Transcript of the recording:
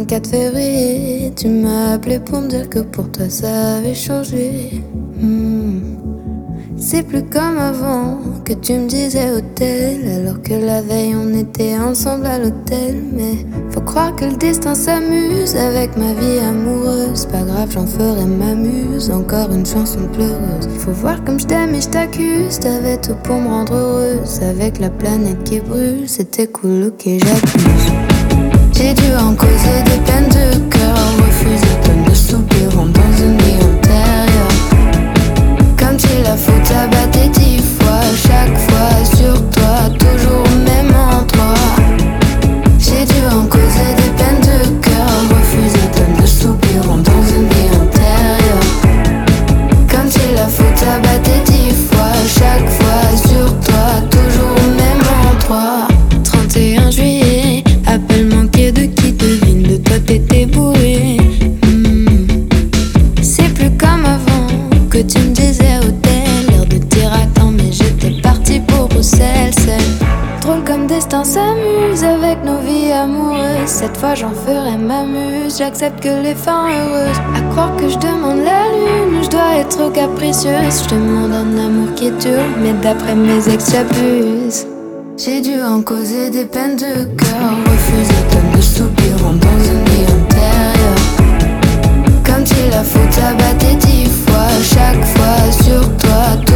24 février, tu m'as appelé pour me dire que pour toi ça avait changé. C'est plus comme avant que tu me disais hôtel, alors que la veille on était ensemble à l'hôtel. Mais faut croire que le destin s'amuse avec ma vie amoureuse. Pas grave, j'en ferai ma muse, encore une chanson pleureuse. Faut voir comme je t'aime et je t'accuse, t'avais tout pour me rendre heureuse. Avec la planète qui brûle, c'était cool, ok j'accuse. J'ai dû en causer des peines de cœur, refuser comme de soupirons dans une vie antérieure. Comme si la faute abattait 10 fois, chaque fois sur toi, toujours au même endroit. J'ai dû en causer des peines de cœur, refuser comme de soupirons dans une vie antérieure. Comme si la faute abattait 10 fois, chaque fois sur toi, toujours au même endroit. 31 juillet, appel manqué de qui devine, de toi t'étais bourré. C'est plus comme avant que tu me disais hôtel, l'air de dire attends mais j'étais partie pour Bruxelles. C'est drôle comme destin s'amuse avec nos vies amoureuses. Cette fois j'en ferai ma muse, j'accepte que les fins heureuses. À croire que je demande la lune, je dois être capricieuse. Je demande un amour qui dure, mais d'après mes ex j'abuse. J'ai dû en causer des peines de cœur, refuser comme de soupirons dans une vie antérieure. Comme si la faute abattait 10 fois, chaque fois sur toi.